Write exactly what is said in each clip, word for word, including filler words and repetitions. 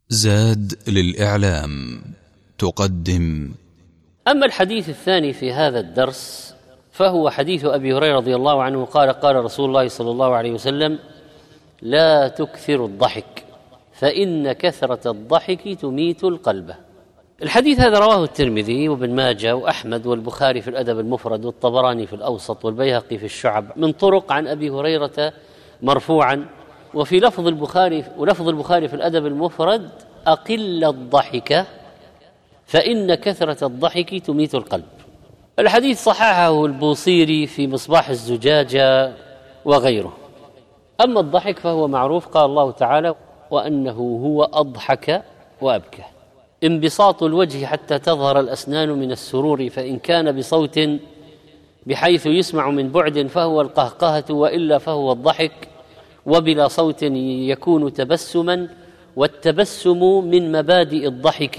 زاد للإعلام تقدم. أما الحديث الثاني في هذا الدرس فهو حديث أبي هريرة رضي الله عنه قال قال رسول الله صلى الله عليه وسلم: لا تكثر الضحك فإن كثرة الضحك تميت القلب. الحديث هذا رواه الترمذي وابن ماجه وأحمد والبخاري في الأدب المفرد والطبراني في الأوسط والبيهقي في الشعب من طرق عن أبي هريرة مرفوعا، وفي لفظ البخاري ولفظ البخاري في الأدب المفرد: أقل الضحك فإن كثرة الضحك تميت القلب. الحديث صححه البوصيري في مصباح الزجاجة وغيره. أما الضحك فهو معروف، قال الله تعالى: وأنه هو أضحك وأبكى. انبساط الوجه حتى تظهر الأسنان من السرور، فإن كان بصوت بحيث يسمع من بعد فهو القهقهة، وإلا فهو الضحك، وبلا صوت يكون تبسما، والتبسم من مبادئ الضحك،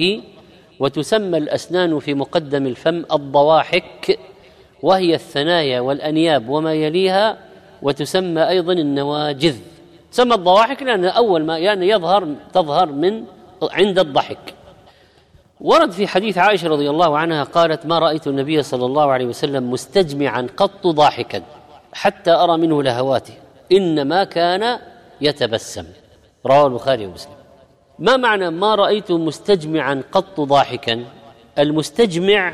وتسمى الأسنان في مقدم الفم الضواحك، وهي الثنايا والأنياب وما يليها، وتسمى أيضا النواجذ. تسمى الضواحك لأن أول ما يعني يظهر تظهر من عند الضحك. ورد في حديث عائشة رضي الله عنها قالت: ما رأيت النبي صلى الله عليه وسلم مستجمعا قط ضاحكا حتى أرى منه لهواته، إنما كان يتبسم. رواه البخاري ومسلم. ما معنى ما رأيت مستجمعا قط ضاحكا؟ المستجمع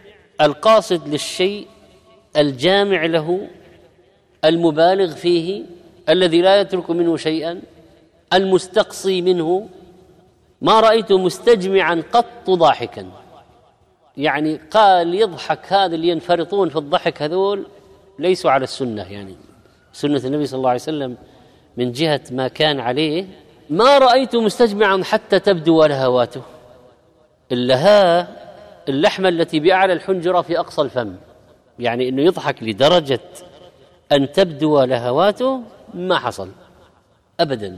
القاصد للشيء، الجامع له، المبالغ فيه، الذي لا يترك منه شيئا، المستقصي منه. ما رأيت مستجمعا قط ضاحكا، يعني قال يضحك هذا اللي ينفرطون في الضحك هذول ليسوا على السنة، يعني سنة النبي صلى الله عليه وسلم من جهة ما كان عليه. ما رأيت مستجمعا حتى تبدو لهواته، اللها اللحمة التي بأعلى الحنجرة في أقصى الفم، يعني إنه يضحك لدرجة أن تبدو لهواته ما حصل أبدا.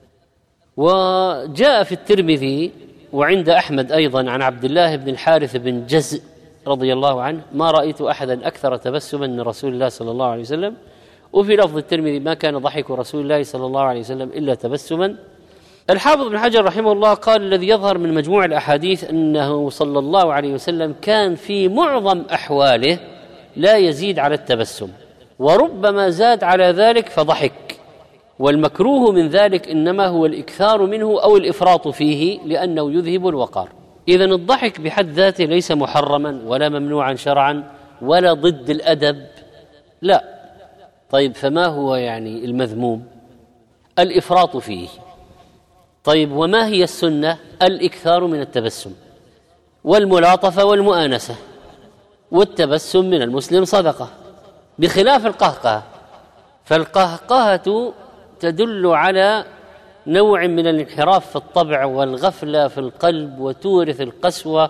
وجاء في الترمذي وعند أحمد أيضا عن عبد الله بن الحارث بن جزء رضي الله عنه: ما رأيت أحدا أكثر تبسما من رسول الله صلى الله عليه وسلم. وفي لفظ الترمذي: ما كان ضحك رسول الله صلى الله عليه وسلم إلا تبسما. الحافظ بن حجر رحمه الله قال: الذي يظهر من مجموع الأحاديث أنه صلى الله عليه وسلم كان في معظم أحواله لا يزيد على التبسم، وربما زاد على ذلك فضحك، والمكروه من ذلك إنما هو الإكثار منه أو الإفراط فيه لأنه يذهب الوقار. إذن الضحك بحد ذاته ليس محرما ولا ممنوعا شرعا ولا ضد الأدب، لا. طيب فما هو يعني المذموم؟ الإفراط فيه. طيب وما هي السنة؟ الإكثار من التبسم والملاطفة والمؤانسة، والتبسم من المسلم صدقة، بخلاف القهقهة. فالقهقهة تدل على نوع من الانحراف في الطبع والغفلة في القلب، وتورث القسوة.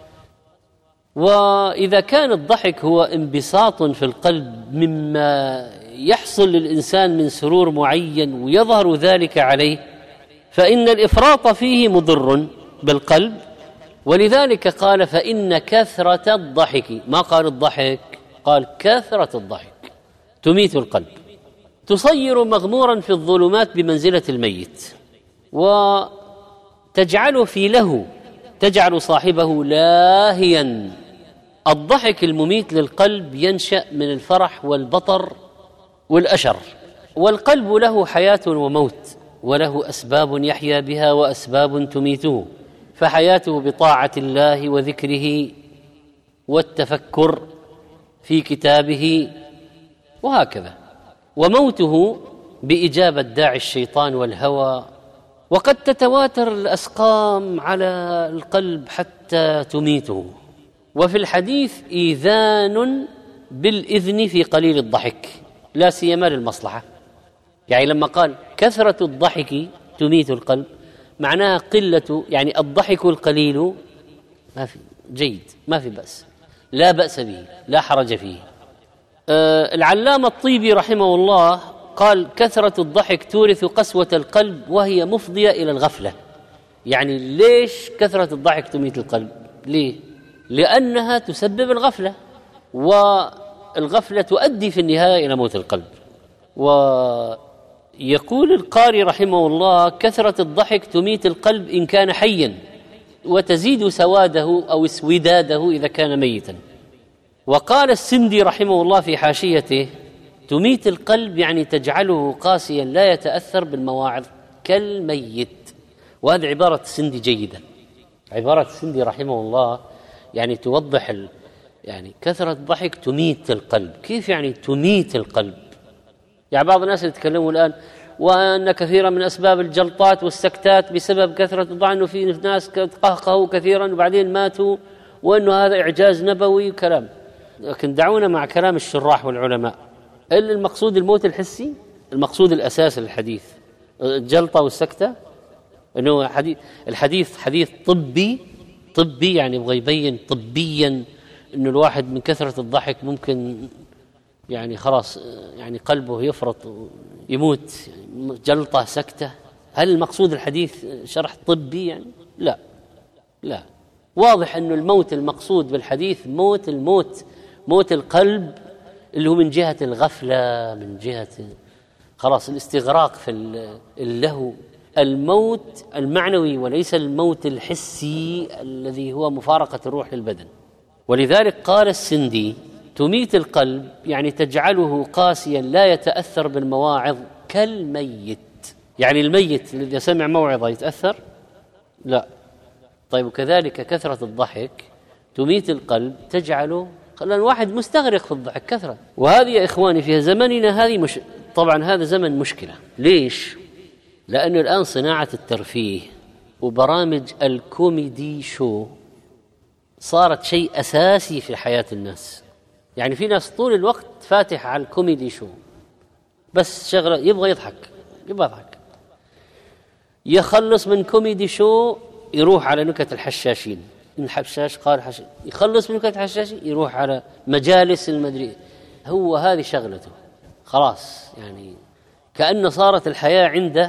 وإذا كان الضحك هو انبساط في القلب مما يحصل للإنسان من سرور معين ويظهر ذلك عليه، فإن الإفراط فيه مضر بالقلب. ولذلك قال: فإن كثرة الضحك، ما قال الضحك، قال كثرة الضحك تميت القلب، تصير مغمورا في الظلمات بمنزلة الميت، وتجعله في له، تجعل صاحبه لاهيا. الضحك المميت للقلب ينشأ من الفرح والبطر والأشر، والقلب له حياة وموت، وله أسباب يحيا بها وأسباب تميته، فحياته بطاعة الله وذكره والتفكر في كتابه وهكذا، وموته بإجابة داعي الشيطان والهوى. وقد تتواتر الأسقام على القلب حتى تميته. وفي الحديث إيذان بالإذن في قليل الضحك، لا سيما للمصلحة. يعني لما قال كثرة الضحك تميت القلب، معناها قلة، يعني الضحك القليل ما في جيد، ما في بأس، لا بأس به، لا حرج فيه. أه العلامة الطيبي رحمه الله قال: كثرة الضحك تورث قسوة القلب وهي مفضية إلى الغفلة. يعني ليش كثرة الضحك تميت القلب؟ ليه؟ لأنها تسبب الغفلة، والغفلة تؤدي في النهاية إلى موت القلب. و يقول القاري رحمه الله: كثرة الضحك تميت القلب إن كان حيا، وتزيد سواده أو اسوداده إذا كان ميتا. وقال السندي رحمه الله في حاشيته: تميت القلب يعني تجعله قاسيا لا يتأثر بالمواعظ كالميت. وهذه عبارة السندي جيدة، عبارة السندي رحمه الله يعني توضح ال... يعني كثرة الضحك تميت القلب. كيف يعني تميت القلب؟ يعني بعض الناس يتكلموا الآن وأن كثيرا من أسباب الجلطات والسكتات بسبب كثرة الضحك، أنه في ناس قهقهوا كثيرا وبعدين ماتوا، وأنه هذا إعجاز نبوي وكلام. لكن دعونا مع كلام الشراح والعلماء. المقصود الموت الحسي، المقصود الأساس للحديث الجلطة والسكتة، أنه حديث الحديث حديث طبي طبي يعني يبغى يبين طبيا أنه الواحد من كثرة الضحك ممكن يعني خلاص يعني قلبه يفرط يموت، يعني جلطة سكتة. هل المقصود الحديث شرح طبي يعني؟ لا لا، واضح أنه الموت المقصود بالحديث موت الموت موت القلب، اللي هو من جهة الغفلة، من جهة خلاص الاستغراق في اللهو، الموت المعنوي وليس الموت الحسي الذي هو مفارقة الروح للبدن. ولذلك قال السندي: تميت القلب يعني تجعله قاسيا لا يتأثر بالمواعظ كالميت. يعني الميت الذي سمع موعظة يتأثر؟ لا. طيب وكذلك كثرة الضحك تميت القلب، تجعله لأن الواحد مستغرق في الضحك كثرة. وهذه يا إخواني في زمننا هذه مش... طبعا هذا زمن مشكلة. ليش؟ لأنه الآن صناعة الترفيه وبرامج الكوميدي شو صارت شيء أساسي في حياة الناس. يعني في ناس طول الوقت فاتح على الكوميدي شو، بس شغله يبغى يضحك يبغى يضحك، يخلص من كوميدي شو يروح على نكت الحشاشين، الحشاش قال حش... يخلص من نكت الحشاشين يروح على مجالس المدري. هو هذه شغلته خلاص. يعني كأن صارت الحياة عنده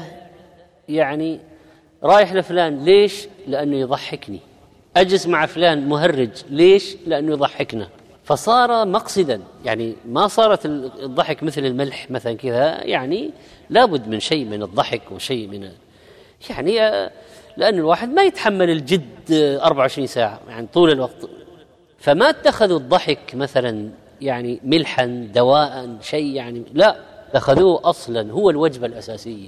يعني رايح لفلان ليش؟ لأنه يضحكني. أجلس مع فلان مهرج ليش؟ لأنه يضحكنا. فصار مقصدا، يعني ما صارت الضحك مثل الملح مثلا كذا، يعني لابد من شيء من الضحك وشيء من يعني لأن الواحد ما يتحمل الجد أربعة وعشرين ساعة يعني طول الوقت. فما اتخذوا الضحك مثلا يعني ملحا دواء شيء، يعني لا، اتخذوه أصلا هو الوجبة الأساسية،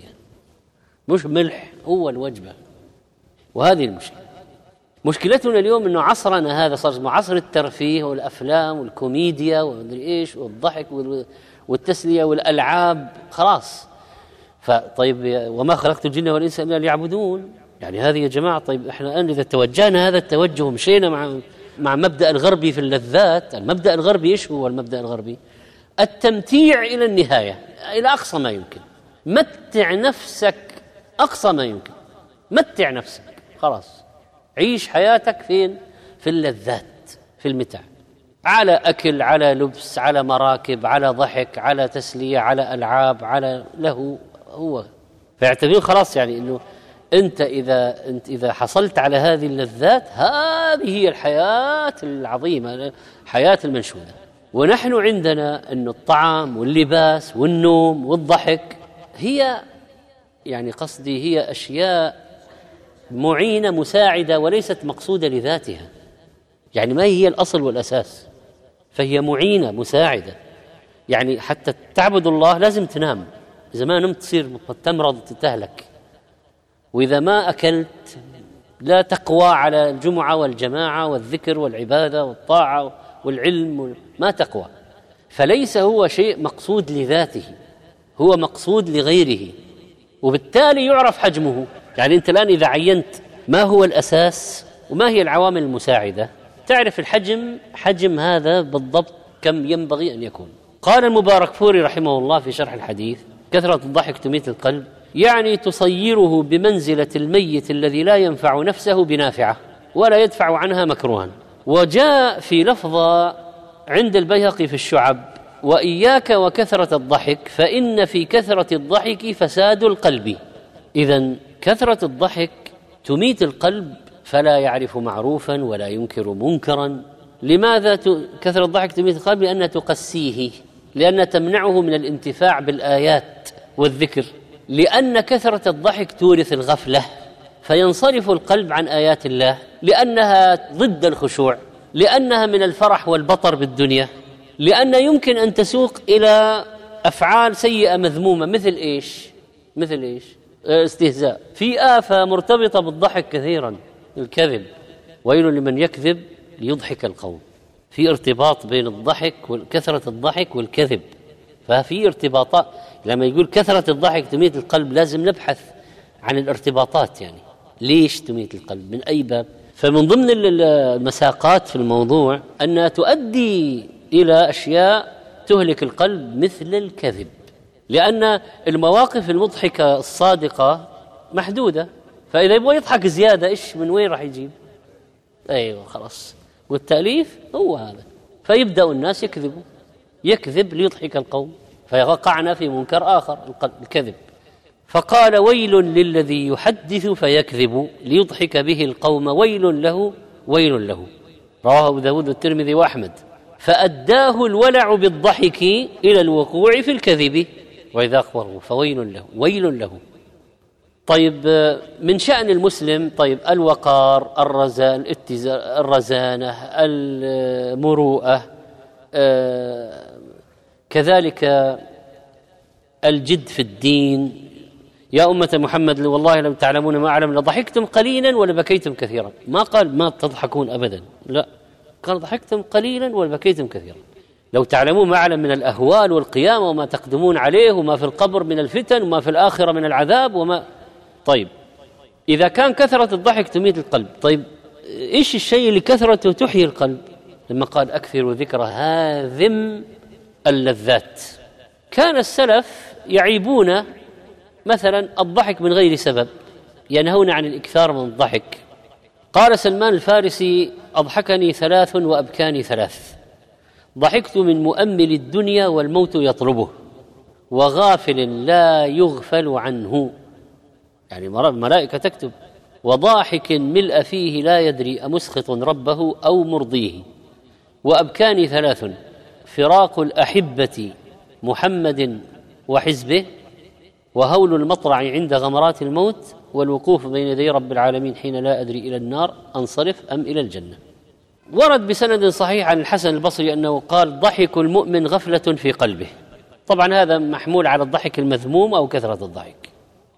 مش ملح، هو الوجبة. وهذه المشكلة. مشكلتنا اليوم أنه عصرنا هذا صار اسمه عصر الترفيه والأفلام والكوميديا ومدري إيش والضحك والتسلية والألعاب خلاص. فطيب وما خلقت الجن والإنس إلا ليعبدون، يعني هذه يا جماعة. طيب إحنا الآن إذا توجهنا هذا التوجه ومشينا مع مع مبدأ الغربي في اللذات، المبدأ الغربي إيش هو المبدأ الغربي؟ التمتيع إلى النهاية، إلى أقصى ما يمكن. متع نفسك أقصى ما يمكن، متع نفسك خلاص، عيش حياتك فين؟ في اللذات، في المتع، على أكل، على لبس، على مراكب، على ضحك، على تسلية، على ألعاب، على له هو. فيعتبرون خلاص يعني إنه أنت إذا أنت إذا حصلت على هذه اللذات هذه هي الحياة العظيمة، الحياة المنشودة. ونحن عندنا أن الطعام واللباس والنوم والضحك هي يعني قصدي هي أشياء معينة مساعدة وليست مقصودة لذاتها، يعني ما هي الأصل والأساس، فهي معينة مساعدة. يعني حتى تعبد الله لازم تنام، إذا ما نمت تصير تمرض تتهلك، وإذا ما أكلت لا تقوى على الجمعة والجماعة والذكر والعبادة والطاعة والعلم، ما تقوى. فليس هو شيء مقصود لذاته، هو مقصود لغيره، وبالتالي يعرف حجمه. يعني أنت الآن إذا عينت ما هو الأساس وما هي العوامل المساعدة تعرف الحجم، حجم هذا بالضبط كم ينبغي أن يكون. قال المباركفوري رحمه الله في شرح الحديث: كثرة الضحك تميت القلب، يعني تصيره بمنزلة الميت الذي لا ينفع نفسه بنافعة ولا يدفع عنها مكروها. وجاء في لفظة عند البيهقي في الشعب: وإياك وكثرة الضحك فإن في كثرة الضحك فساد القلب. إذن كثرة الضحك تميت القلب، فلا يعرف معروفا ولا ينكر منكرا. لماذا كثرة الضحك تميت القلب؟ لأنها تقسيه، لأنها تمنعه من الانتفاع بالآيات والذكر، لأن كثرة الضحك تورث الغفلة، فينصرف القلب عن آيات الله، لأنها ضد الخشوع، لأنها من الفرح والبطر بالدنيا، لأن يمكن أن تسوق إلى أفعال سيئة مذمومة. مثل إيش؟ مثل إيش؟ استهزاء. في آفة مرتبطة بالضحك كثيرا، الكذب. ويل لمن يكذب ليضحك القوم. في ارتباط بين الضحك وكثرة الضحك والكذب، ففي ارتباطات. لما يقول كثرة الضحك تميت القلب، لازم نبحث عن الارتباطات، يعني ليش تميت القلب، من أي باب. فمن ضمن المساقات في الموضوع أنها تؤدي إلى أشياء تهلك القلب مثل الكذب، لأن المواقف المضحكة الصادقة محدودة، فإذا يبغى يضحك زيادة إيش من وين راح يجيب؟ أيوة خلاص، والتأليف هو هذا. فيبدأ الناس يكذبوا، يكذب ليضحك القوم، فيقعنا في منكر آخر، الكذب. فقال ويل للذي يحدث فيكذب ليضحك به القوم، ويل له ويل له. رواه أبو داود والترمذي وأحمد. فأداه الولع بالضحك إلى الوقوع في الكذب، وإذا أخبره فويل له ويل له. طيب، من شأن المسلم طيب الوقار، الرزان، الرزانة، المروءة، آه كذلك الجد في الدين. يا أمة محمد والله لم تعلمون ما أعلم لضحكتم قليلا ولبكيتم كثيرا. ما قال ما تضحكون أبدا، لا، قال ضحكتم قليلا ولبكيتم كثيرا. لو تعلمون ما أعلم من الأهوال والقيامة وما تقدمون عليه، وما في القبر من الفتن، وما في الآخرة من العذاب، وما. طيب، إذا كان كثرة الضحك تميت القلب، طيب إيش الشيء اللي كثرته تحيي القلب؟ لما قال أكثر ذكر هاذم اللذات. كان السلف يعيبون مثلا الضحك من غير سبب، ينهون عن الإكثار من الضحك. قال سلمان الفارسي: أضحكني ثلاث وأبكاني ثلاث، ضحكت من مؤمل الدنيا والموت يطلبه، وغافل لا يغفل عنه، يعني الملائكة تكتب، وضاحك ملء فيه لا يدري أمسخط ربه أو مرضيه. وأبكاني ثلاث: فراق الأحبة محمد وحزبه، وهول المطرع عند غمرات الموت، والوقوف بين يدي رب العالمين حين لا أدري إلى النار أنصرف أم إلى الجنة. ورد بسند صحيح عن الحسن البصري أنه قال: ضحك المؤمن غفلة في قلبه. طبعا هذا محمول على الضحك المذموم أو كثرة الضحك.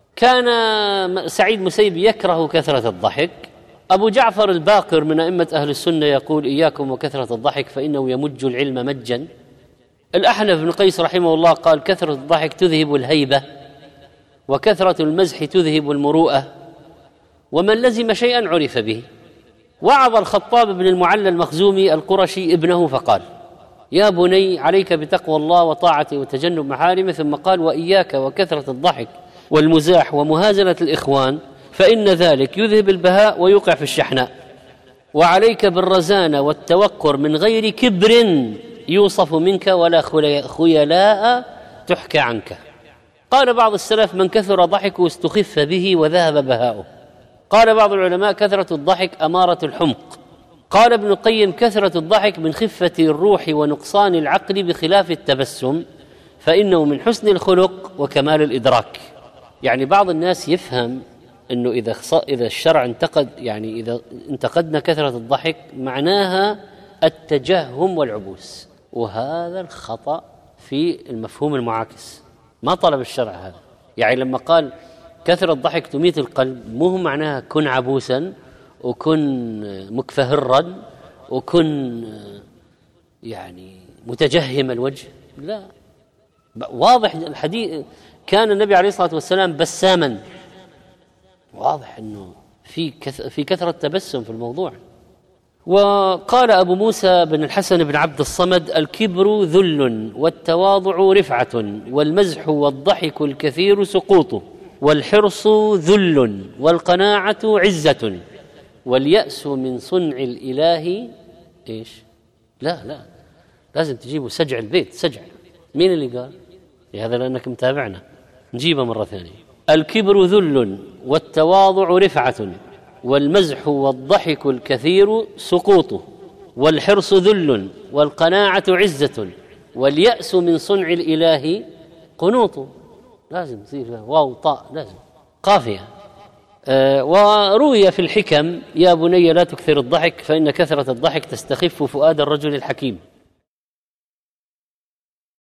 كان سعيد مسيب يكره كثرة الضحك. أبو جعفر الباقر من أئمة أهل السنة يقول: إياكم وكثرة الضحك فإنه يمج العلم مجا. الأحنف بن قيس رحمه الله قال: كثرة الضحك تذهب الهيبة، وكثرة المزح تذهب المروءة، ومن لزم شيئا عرف به. وعظ الخطاب بن المعلى المخزومي القرشي ابنه فقال: يا بني عليك بتقوى الله وطاعته وتجنب محارمه، ثم قال: وإياك وكثرة الضحك والمزاح ومهازلة الإخوان، فإن ذلك يذهب البهاء ويوقع في الشحناء. وعليك بالرزانة والتوقر من غير كبر يوصف منك ولا خيلاء تحكى عنك. قال بعض السلف: من كثر ضحكه استخف به وذهب بهاؤه. قال بعض العلماء: كثرة الضحك أمارة الحمق. قال ابن القيم: كثرة الضحك من خفة الروح ونقصان العقل، بخلاف التبسم فإنه من حسن الخلق وكمال الإدراك. يعني بعض الناس يفهم أنه إذا إذا الشرع انتقد، يعني إذا انتقدنا كثرة الضحك معناها التجهم والعبوس، وهذا الخطأ في المفهوم المعاكس. ما طلب الشرع هذا. يعني لما قال كثرة الضحك تميت القلب، مو معناها كن عبوسا وكن مكفهرا وكن يعني متجهم الوجه، لا. واضح الحديث، كان النبي عليه الصلاة والسلام بساما، واضح أنه في في كثرة تبسم في الموضوع. وقال أبو موسى بن الحسن بن عبد الصمد: الكبر ذل، والتواضع رفعة، والمزح والضحك الكثير سقوط، والحرص ذل، والقناعة عزة، واليأس من صنع الإله إيش؟ لا لا لازم تجيبوا سجع البيت، سجع. مين اللي قال؟ هذا لأنك متابعنا، نجيبه مرة ثانية. الكبر ذل، والتواضع رفعة، والمزح والضحك الكثير سقوط، والحرص ذل، والقناعة عزة، واليأس من صنع الإله قنوط. لازم تصير واو طاء لازم قافية. أه وروي في الحكم: يا بني لا تكثر الضحك فإن كثرة الضحك تستخف فؤاد الرجل الحكيم.